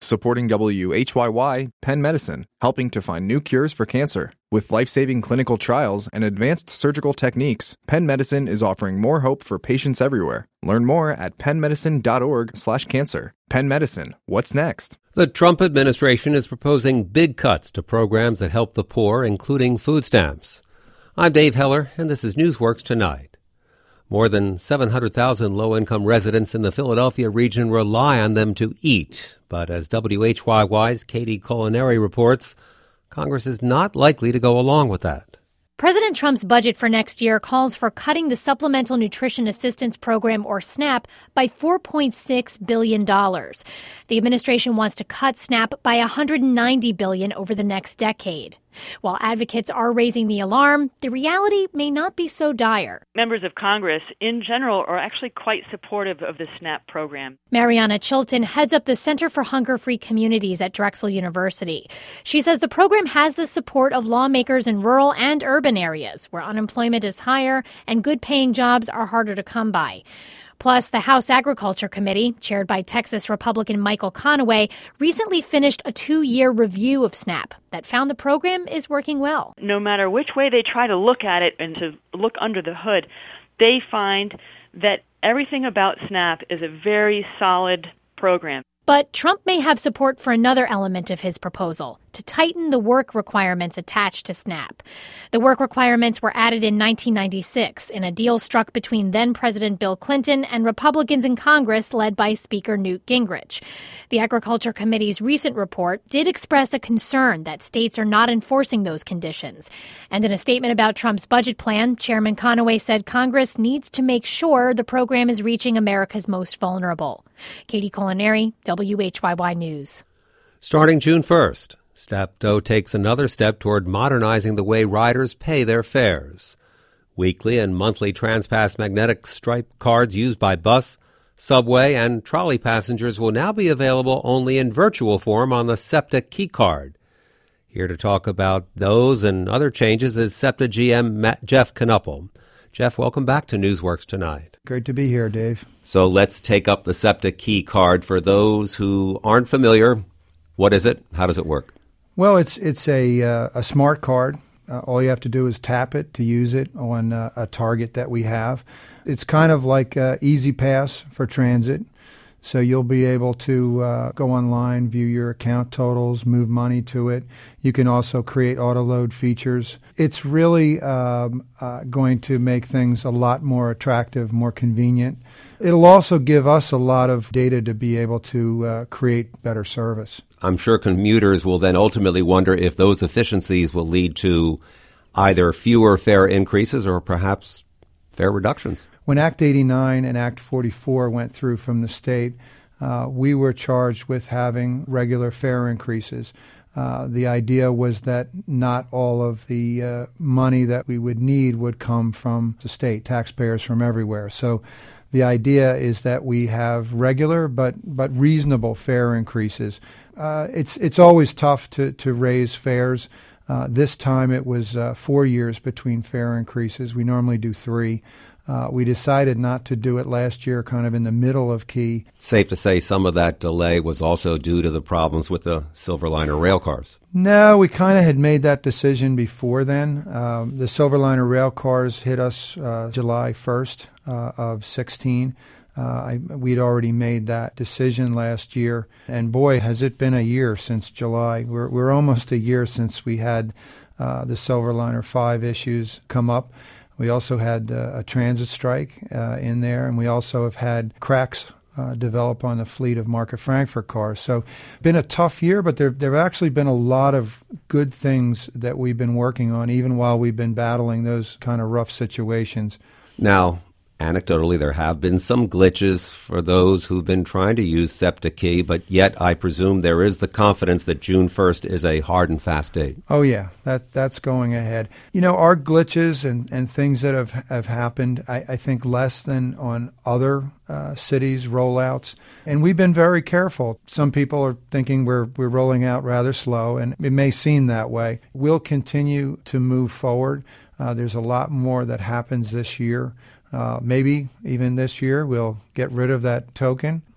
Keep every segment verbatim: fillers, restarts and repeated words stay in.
Supporting W H Y Y, Penn Medicine, helping to find new cures for cancer. With life-saving clinical trials and advanced surgical techniques, Penn Medicine is offering more hope for patients everywhere. Learn more at pennmedicine.org slash cancer. Penn Medicine, what's next? The Trump administration is proposing big cuts to programs that help the poor, including food stamps. I'm Dave Heller, and this is Newsworks Tonight. More than seven hundred thousand low-income residents in the Philadelphia region rely on them to eat. But as W H Y Y's Katie Culinary reports, Congress is not likely to go along with that. President Trump's budget for next year calls for cutting the Supplemental Nutrition Assistance Program, or SNAP, by four point six billion dollars. The administration wants to cut SNAP by one hundred ninety billion dollars over the next decade. While advocates are raising the alarm, the reality may not be so dire. Members of Congress, in general, are actually quite supportive of the SNAP program. Mariana Chilton heads up the Center for Hunger-Free Communities at Drexel University. She says the program has the support of lawmakers in rural and urban areas where unemployment is higher and good-paying jobs are harder to come by. Plus, the House Agriculture Committee, chaired by Texas Republican Michael Conaway, recently finished a two-year review of SNAP that found the program is working well. No matter which way they try to look at it and to look under the hood, they find that everything about SNAP is a very solid program. But Trump may have support for another element of his proposal, to tighten the work requirements attached to SNAP. The work requirements were added in nineteen ninety-six in a deal struck between then-President Bill Clinton and Republicans in Congress led by Speaker Newt Gingrich. The Agriculture Committee's recent report did express a concern that states are not enforcing those conditions. And in a statement about Trump's budget plan, Chairman Conaway said Congress needs to make sure the program is reaching America's most vulnerable. Katie Culinary, W H Y Y News. Starting June first, Steptoe takes another step toward modernizing the way riders pay their fares. Weekly and monthly TransPass magnetic stripe cards used by bus, subway, and trolley passengers will now be available only in virtual form on the SEPTA key card. Here to talk about those and other changes is SEPTA G M Matt, Jeff Knuppel. Jeff, welcome back to Newsworks Tonight. Great to be here, Dave. So let's take up the SEPTA key card. For those who aren't familiar, what is it? How does it work? Well, it's it's a uh, a smart card. Uh, all you have to do is tap it to use it on uh, a target that we have. It's kind of like uh, Easy Pass for transit. So you'll be able to uh, go online, view your account totals, move money to it. You can also create auto-load features. It's really um, uh, going to make things a lot more attractive, more convenient. It'll also give us a lot of data to be able to uh, create better service. I'm sure commuters will then ultimately wonder if those efficiencies will lead to either fewer fare increases or perhaps fare reductions. When Act eighty-nine and Act forty-four went through from the state, uh, we were charged with having regular fare increases. Uh, the idea was that not all of the uh, money that we would need would come from the state, taxpayers from everywhere. So the idea is that we have regular but but reasonable fare increases. Uh, it's it's always tough to, to raise fares. Uh, this time it was uh, four years between fare increases. We normally do three. Uh, we decided not to do it last year, kind of in the middle of key. Safe to say some of that delay was also due to the problems with the Silverliner rail cars. No, we kind of had made that decision before then. Um, the Silverliner rail cars hit us uh, July first uh, of sixteen. Uh, I, we'd already made that decision last year. And boy, has it been a year since July. We're, we're almost a year since we had uh, the Silverliner five issues come up. We also had uh, a transit strike uh, in there, and we also have had cracks uh, develop on the fleet of Market Frankfurt cars. So been a tough year, but there there have actually been a lot of good things that we've been working on, even while we've been battling those kind of rough situations. Now, anecdotally, there have been some glitches for those who've been trying to use SEPTA Key, but yet I presume there is the confidence that June first is a hard and fast date. Oh, yeah, that that's going ahead. You know, our glitches and, and things that have, have happened, I, I think less than on other uh, cities' rollouts. And we've been very careful. Some people are thinking we're we're rolling out rather slow, and it may seem that way. We'll continue to move forward. Uh, there's a lot more that happens this year. Uh, maybe even this year we'll get rid of that token.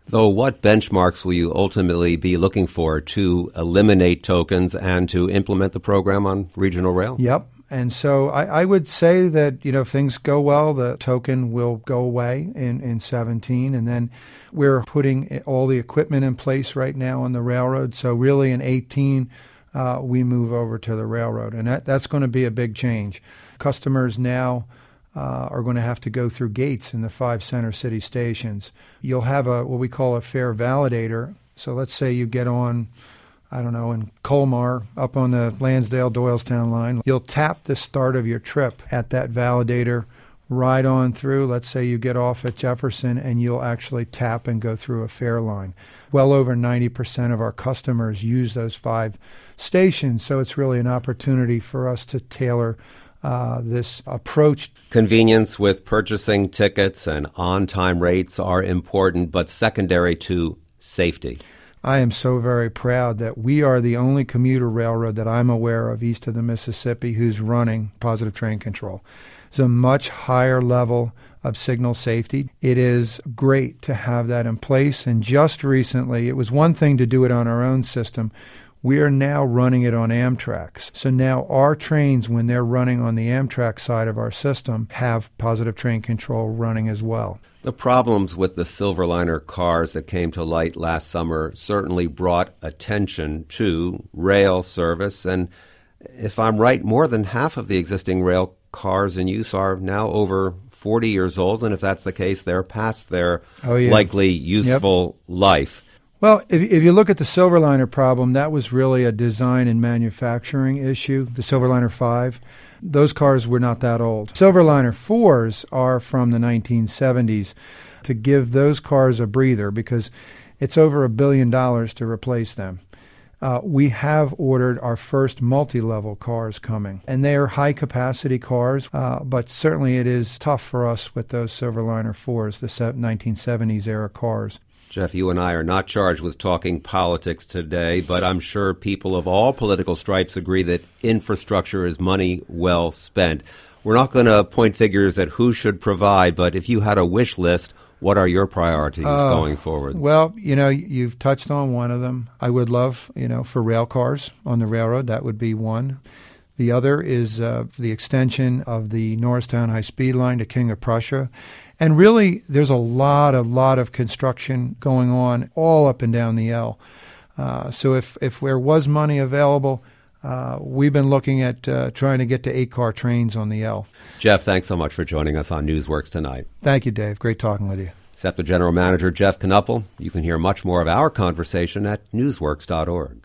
Though, what benchmarks will you ultimately be looking for to eliminate tokens and to implement the program on regional rail? Yep. And so I, I would say that, you know, if things go well, the token will go away in, in seventeen. And then we're putting all the equipment in place right now on the railroad. So really in eighteen, uh, we move over to the railroad. And that, that's going to be a big change. Customers now uh, are going to have to go through gates in the five center city stations. You'll have a what we call a fare validator. So let's say you get on, I don't know, in Colmar, up on the Lansdale-Doylestown line. You'll tap the start of your trip at that validator, ride on through. Let's say you get off at Jefferson, and you'll actually tap and go through a fare line. Well over ninety percent of our customers use those five stations, so it's really an opportunity for us to tailor uh, this approach. Convenience with purchasing tickets and on-time rates are important, but secondary to safety. I am so very proud that we are the only commuter railroad that I'm aware of east of the Mississippi who's running positive train control. It's a much higher level of signal safety. It is great to have that in place. And just recently, it was one thing to do it on our own system. We are now running it on Amtrak. So now our trains, when they're running on the Amtrak side of our system, have positive train control running as well. The problems with the Silverliner cars that came to light last summer certainly brought attention to rail service. And if I'm right, more than half of the existing rail cars in use are now over forty years old. And if that's the case, they're past their oh, yeah. likely useful yep. life. Well, if, if you look at the Silverliner problem, that was really a design and manufacturing issue, the Silverliner five. Those cars were not that old. Silverliner fours are from the nineteen seventies to give those cars a breather because it's over a billion dollars to replace them. Uh, we have ordered our first multi-level cars coming, and they are high-capacity cars, uh, but certainly it is tough for us with those Silverliner fours, the nineteen seventies era cars. Jeff, you and I are not charged with talking politics today, but I'm sure people of all political stripes agree that infrastructure is money well spent. We're not going to point figures at who should provide, but if you had a wish list, what are your priorities uh, going forward? Well, you know, you've touched on one of them. I would love, you know, for rail cars on the railroad. That would be one. The other is uh, the extension of the Norristown high-speed line to King of Prussia. And really, there's a lot, a lot of construction going on all up and down the L. Uh, so if, if there was money available, uh, we've been looking at uh, trying to get to eight-car trains on the L. Jeff, thanks so much for joining us on Newsworks tonight. Thank you, Dave. Great talking with you. SEPTA General Manager Jeff Knuppel. You can hear much more of our conversation at newsworks dot org.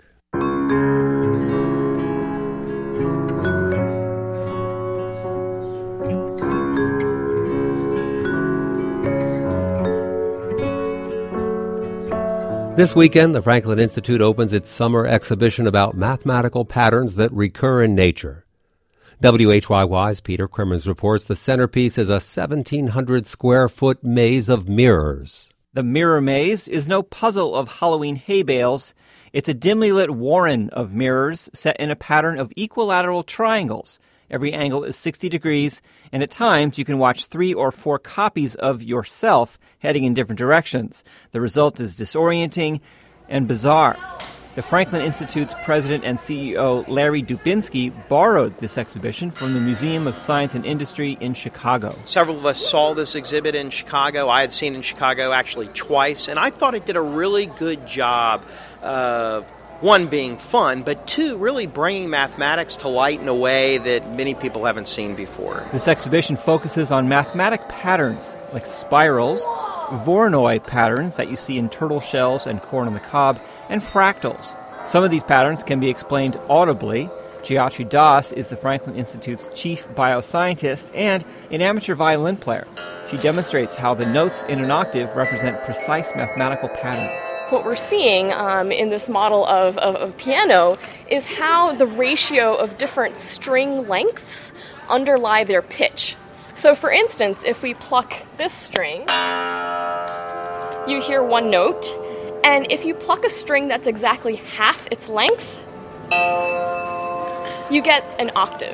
This weekend, the Franklin Institute opens its summer exhibition about mathematical patterns that recur in nature. W H Y Y's Peter Crimmins reports the centerpiece is a seventeen hundred square foot maze of mirrors. The mirror maze is no puzzle of Halloween hay bales. It's a dimly lit warren of mirrors set in a pattern of equilateral triangles. Every angle is sixty degrees, and at times you can watch three or four copies of yourself heading in different directions. The result is disorienting and bizarre. The Franklin Institute's president and C E O, Larry Dubinsky, borrowed this exhibition from the Museum of Science and Industry in Chicago. Several of us saw this exhibit in Chicago. I had seen it in Chicago actually twice, and I thought it did a really good job of one, being fun, but two, really bringing mathematics to light in a way that many people haven't seen before. This exhibition focuses on mathematic patterns like spirals, Voronoi patterns that you see in turtle shells and corn on the cob, and fractals. Some of these patterns can be explained audibly. Gayatri Das is the Franklin Institute's chief bioscientist and an amateur violin player. She demonstrates how the notes in an octave represent precise mathematical patterns. What we're seeing um, in this model of, of, of piano is how the ratio of different string lengths underlie their pitch. So for instance, if we pluck this string, you hear one note, and if you pluck a string that's exactly half its length, you get an octave.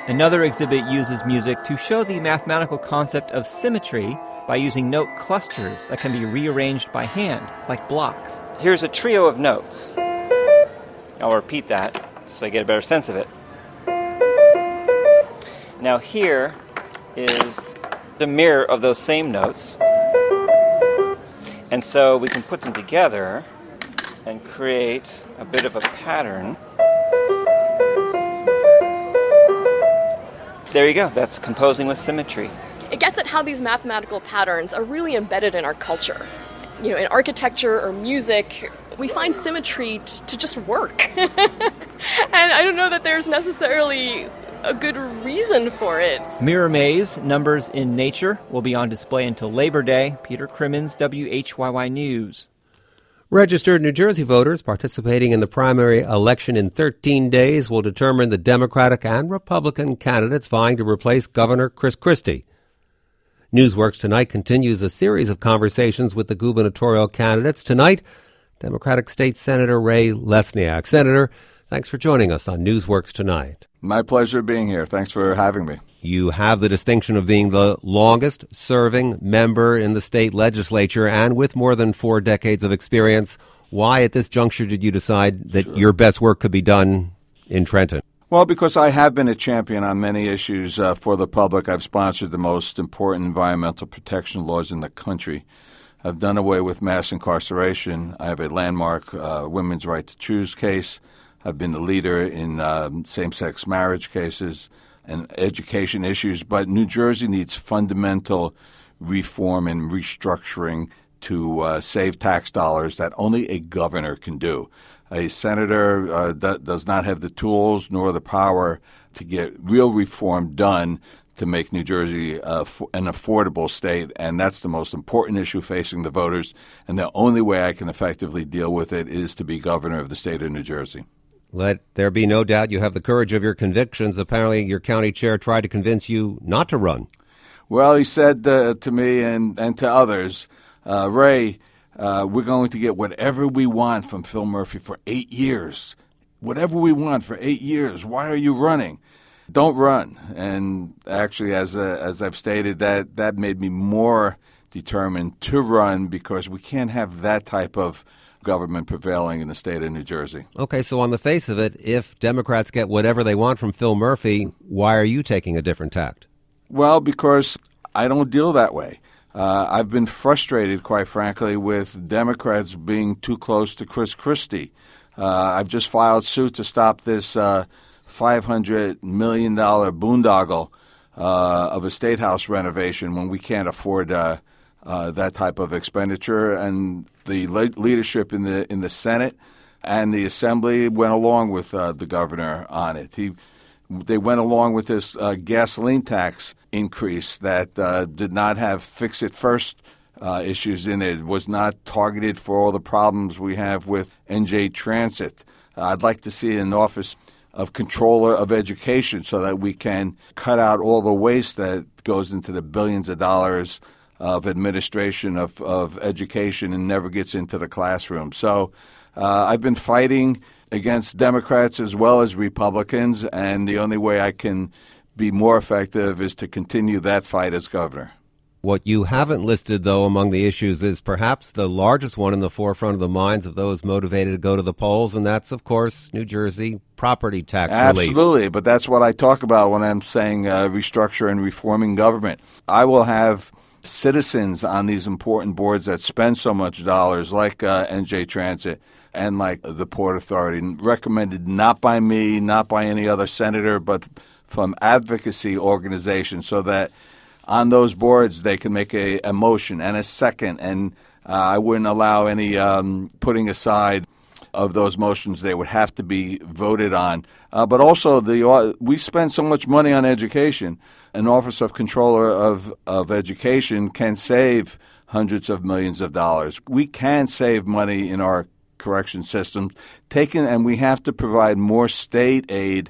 Another exhibit uses music to show the mathematical concept of symmetry by using note clusters that can be rearranged by hand, like blocks. Here's a trio of notes. I'll repeat that so you get a better sense of it. Now here is the mirror of those same notes. And so we can put them together and create a bit of a pattern. There you go. That's composing with symmetry. It gets at how these mathematical patterns are really embedded in our culture. You know, in architecture or music, we find symmetry t- to just work. And I don't know that there's necessarily a good reason for it. Mirror Maze, Numbers in Nature, will be on display until Labor Day. Peter Crimmins, W H Y Y News. Registered New Jersey voters participating in the primary election in thirteen days will determine the Democratic and Republican candidates vying to replace Governor Chris Christie. Newsworks Tonight continues a series of conversations with the gubernatorial candidates. Tonight, Democratic State Senator Ray Lesniak. Senator, thanks for joining us on Newsworks Tonight. My pleasure being here. Thanks for having me. You have the distinction of being the longest-serving member in the state legislature and with more than four decades of experience. Why at this juncture did you decide that sure. your best work could be done in Trenton? Well, because I have been a champion on many issues uh, for the public. I've sponsored the most important environmental protection laws in the country. I've done away with mass incarceration. I have a landmark uh, women's right to choose case. I've been the leader in um, same-sex marriage cases and education issues. But New Jersey needs fundamental reform and restructuring to uh, save tax dollars that only a governor can do. A senator uh, d- does not have the tools nor the power to get real reform done to make New Jersey uh, f- an affordable state, and that's the most important issue facing the voters. And the only way I can effectively deal with it is to be governor of the state of New Jersey. Let there be no doubt you have the courage of your convictions. Apparently your county chair tried to convince you not to run. Well, he said uh, to me and, and to others, uh, Ray, Uh, we're going to get whatever we want from Phil Murphy for eight years. Whatever we want for eight years. Why are you running? Don't run. And actually, as uh, as I've stated, that, that made me more determined to run because we can't have that type of government prevailing in the state of New Jersey. Okay, so on the face of it, if Democrats get whatever they want from Phil Murphy, why are you taking a different tact? Well, because I don't deal that way. Uh, I've been frustrated, quite frankly, with Democrats being too close to Chris Christie. Uh, I've just filed suit to stop this uh, five hundred million dollars boondoggle uh, of a state house renovation when we can't afford uh, uh, that type of expenditure. And the le- leadership in the in the Senate and the Assembly went along with uh, the governor on it. He They went along with this uh, gasoline tax increase that uh, did not have fix-it-first uh, issues in it. It was not targeted for all the problems we have with N J Transit. Uh, I'd like to see an office of controller of education so that we can cut out all the waste that goes into the billions of dollars of administration of, of education and never gets into the classroom. So uh, I've been fighting against Democrats as well as Republicans, and the only way I can be more effective is to continue that fight as governor. What you haven't listed, though, among the issues is perhaps the largest one in the forefront of the minds of those motivated to go to the polls, and that's, of course, New Jersey property tax relief. Absolutely, but that's what I talk about when I'm saying uh, restructure and reforming government. I will have citizens on these important boards that spend so much dollars, like uh, N J Transit, and like the Port Authority, recommended not by me, not by any other senator, but from advocacy organizations, so that on those boards they can make a, a motion and a second, and uh, I wouldn't allow any um, putting aside of those motions. They would have to be voted on. Uh, but also, the uh, we spend so much money on education. An Office of Controller of, of Education can save hundreds of millions of dollars. We can save money in our correction systems taken, and we have to provide more state aid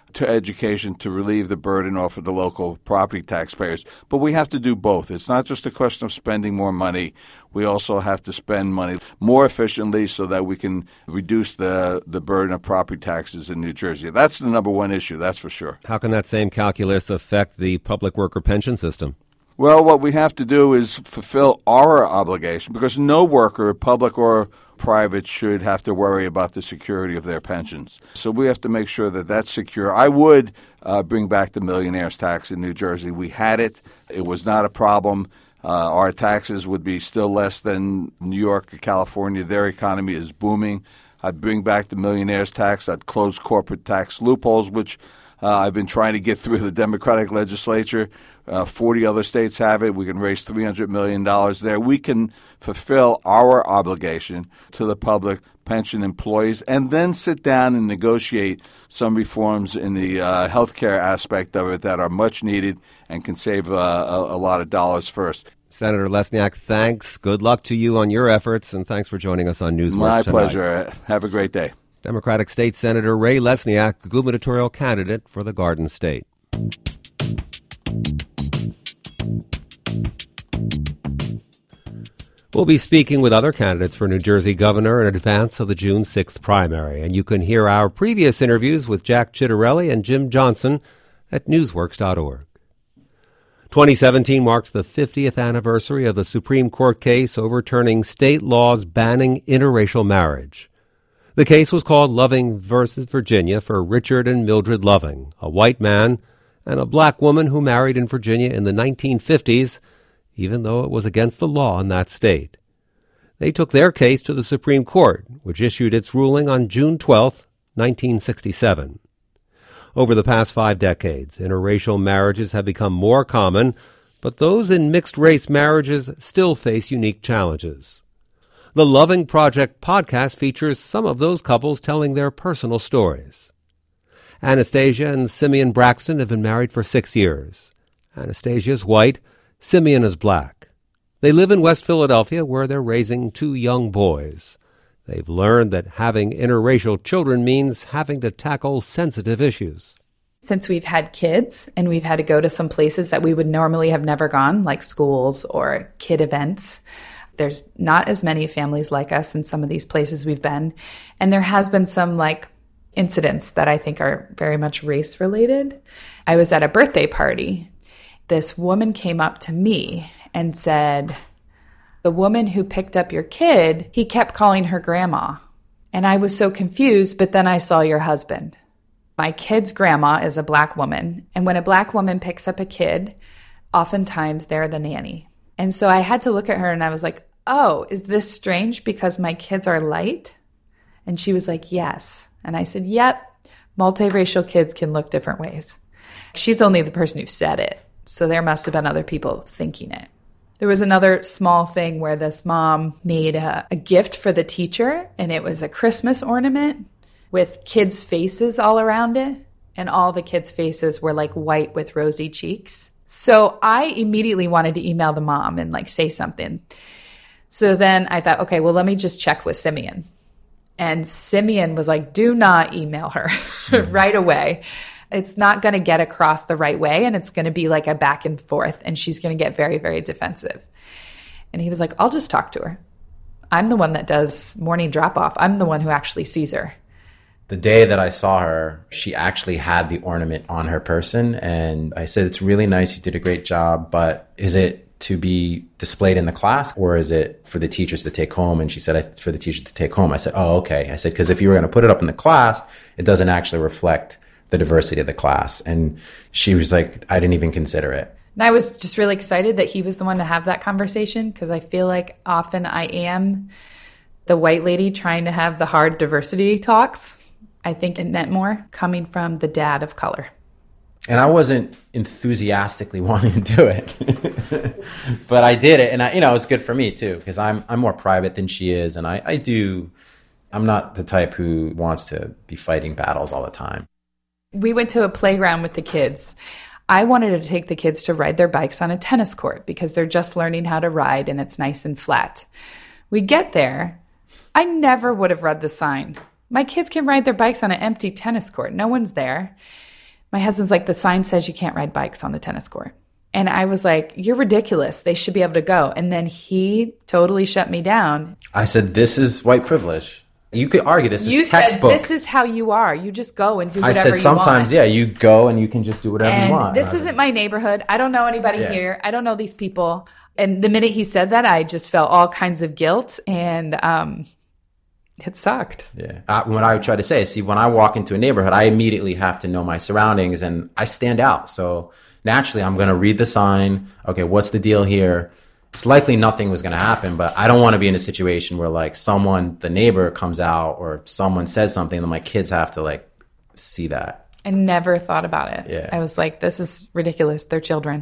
to education to relieve the burden off of the local property taxpayers. But we have to do both. It's not just a question of spending more money. We also have to spend money more efficiently so that we can reduce the, the burden of property taxes in New Jersey. That's the number one issue, that's for sure. How can that same calculus affect the public worker pension system? Well, what we have to do is fulfill our obligation, because no worker, public or private, should have to worry about the security of their pensions. So we have to make sure that that's secure. I would uh, bring back the millionaire's tax in New Jersey. We had it. It was not a problem. Uh, our taxes would be still less than New York or California. Their economy is booming. I'd bring back the millionaire's tax. I'd close corporate tax loopholes, which uh, I've been trying to get through the Democratic legislature. Uh, forty other states have it. We can raise three hundred million dollars there. We can fulfill our obligation to the public pension employees and then sit down and negotiate some reforms in the uh, health care aspect of it that are much needed and can save uh, a, a lot of dollars first. Senator Lesniak, thanks. Good luck to you on your efforts, and thanks for joining us on Newsworks My tonight. pleasure. Have a great day. Democratic State Senator Ray Lesniak, gubernatorial candidate for the Garden State. We'll be speaking with other candidates for New Jersey governor in advance of the June sixth primary, and you can hear our previous interviews with Jack Chitterelli and Jim Johnson at newsworks dot org. twenty seventeen marks the fiftieth anniversary of the Supreme Court case overturning state laws banning interracial marriage. The case was called Loving versus Virginia for Richard and Mildred Loving, a white man and a black woman who married in Virginia in the nineteen fifties, even though it was against the law in that state. They took their case to the Supreme Court, which issued its ruling on June twelfth, nineteen sixty-seven. Over the past five decades, interracial marriages have become more common, but those in mixed-race marriages still face unique challenges. The Loving Project podcast features some of those couples telling their personal stories. Anastasia and Simeon Braxton have been married for six years. Anastasia is white, Simeon is black. They live in West Philadelphia, where they're raising two young boys. They've learned that having interracial children means having to tackle sensitive issues. Since we've had kids and we've had to go to some places that we would normally have never gone, like schools or kid events, there's not as many families like us in some of these places we've been. And there has been some like incidents that I think are very much race related. I was at a birthday party. This woman came up to me and said, "The woman who picked up your kid, he kept calling her grandma." And I was so confused, but then I saw your husband. My kid's grandma is a black woman. And when a black woman picks up a kid, oftentimes they're the nanny. And so I had to look at her and I was like, "Oh, is this strange because my kids are light?" And she was like, "Yes." And I said, "Yep, multiracial kids can look different ways." She's only the person who said it. So there must have been other people thinking it. There was another small thing where this mom made a, a gift for the teacher, and it was a Christmas ornament with kids' faces all around it, and all the kids' faces were like white with rosy cheeks. So I immediately wanted to email the mom and like say something. So then I thought, okay, well, let me just check with Simeon. And Simeon was like, "Do not email her right away. It's not going to get across the right way, and it's going to be like a back and forth, and she's going to get very, very defensive." And he was like, "I'll just talk to her. I'm the one that does morning drop-off. I'm the one who actually sees her." The day that I saw her, she actually had the ornament on her person, and I said, "It's really nice. You did a great job, but is it to be displayed in the class, or is it for the teachers to take home?" And she said, "It's for the teachers to take home." I said, "Oh, okay." I said, "Because if you were going to put it up in the class, it doesn't actually reflect the diversity of the class." And she was like, "I didn't even consider it." And I was just really excited that he was the one to have that conversation, because I feel like often I am the white lady trying to have the hard diversity talks. I think it meant more coming from the dad of color. And I wasn't enthusiastically wanting to do it, but I did it. And I, you know, it was good for me too, because I'm, I'm more private than she is. And I, I do, I'm not the type who wants to be fighting battles all the time. We went to a playground with the kids. I wanted to take the kids to ride their bikes on a tennis court because they're just learning how to ride and it's nice and flat. We get there. I never would have read the sign. My kids can ride their bikes on an empty tennis court. No one's there. My husband's like, the sign says you can't ride bikes on the tennis court. And I was like, you're ridiculous. They should be able to go. And then he totally shut me down. I said, this is white privilege. You could argue this you is textbook. Said, this is how you are. You just go and do whatever you want. I said sometimes, yeah, you go and you can just do whatever and you want. This isn't my neighborhood. I don't know anybody yeah. here. I don't know these people. And the minute he said that, I just felt all kinds of guilt, and um, it sucked. Yeah. Uh, what I would try to say is, see, when I walk into a neighborhood, I immediately have to know my surroundings, and I stand out. So naturally, I'm going to read the sign. Okay, what's the deal here? It's likely nothing was going to happen, but I don't want to be in a situation where like someone, the neighbor comes out or someone says something and my kids have to like see that. I never thought about it. Yeah. I was like, this is ridiculous. They're children.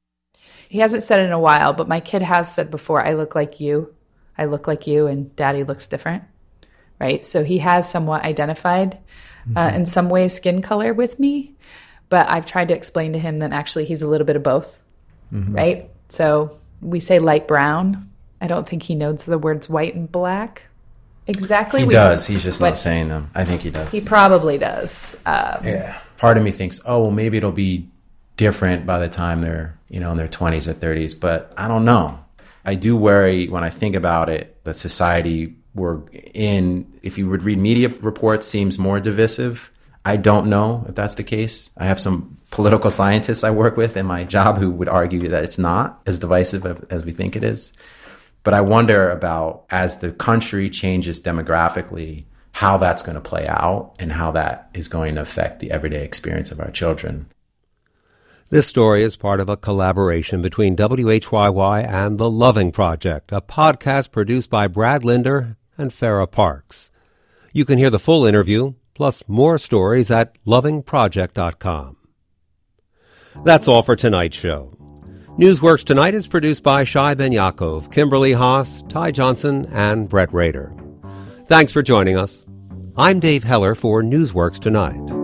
He hasn't said it in a while, but my kid has said before, I look like you. I look like you and daddy looks different. Right. So he has somewhat identified mm-hmm. uh, in some ways skin color with me, but I've tried to explain to him that actually he's a little bit of both. Mm-hmm. Right. So we say light brown. I don't think he knows the words white and black exactly. He we, does. He's just not saying them. I think he does. He probably does. Um, yeah. Part of me thinks, oh, well, maybe it'll be different by the time they're, you know, in their twenties or thirties. But I don't know. I do worry when I think about it, the society we're in, if you would read media reports, seems more divisive. I don't know if that's the case. I have some political scientists I work with in my job who would argue that it's not as divisive as we think it is. But I wonder about, as the country changes demographically, how that's going to play out and how that is going to affect the everyday experience of our children. This story is part of a collaboration between W H Y Y and The Loving Project, a podcast produced by Brad Linder and Farrah Parks. You can hear the full interview, plus more stories at loving project dot com. That's all for tonight's show. Newsworks Tonight is produced by Shai Ben Yaakov, Kimberly Haas, Ty Johnson, and Brett Rader. Thanks for joining us. I'm Dave Heller for Newsworks Tonight.